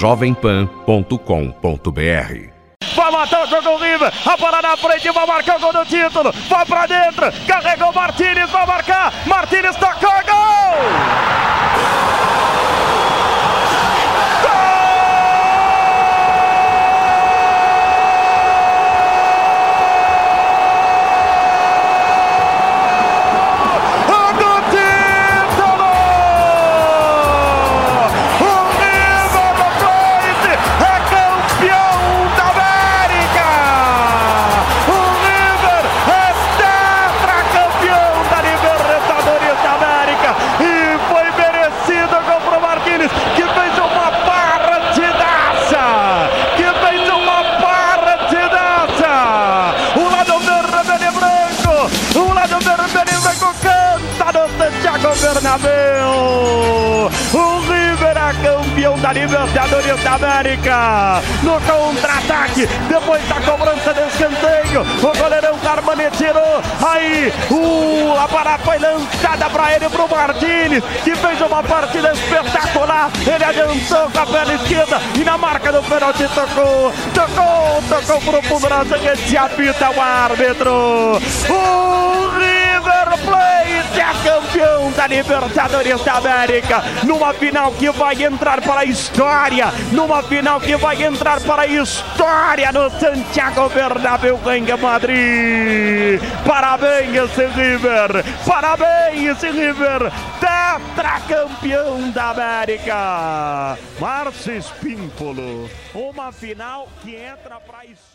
jovempan.com.br. Vai matar o jogo o River, a bola na frente, vai marcar o gol do título, vai pra dentro, carregou Martínez, vai marcar, Martínez tocou, gol! O River é campeão da Libertadores da América. No contra-ataque, depois da cobrança de escanteio, o goleirão Carmani tirou. Aí a bola foi lançada para ele, pro Martínez, que fez uma partida espetacular. Ele adiantou com a perna esquerda e na marca do pênalti tocou pro fundo da zagueira, apita o árbitro. O River Plate é campeão da Libertadores da América, numa final que vai entrar para a história, no Santiago Bernabéu, em Madrid. Parabéns, River, tetracampeão da América. Márcio Espímpolo, uma final que entra para a história.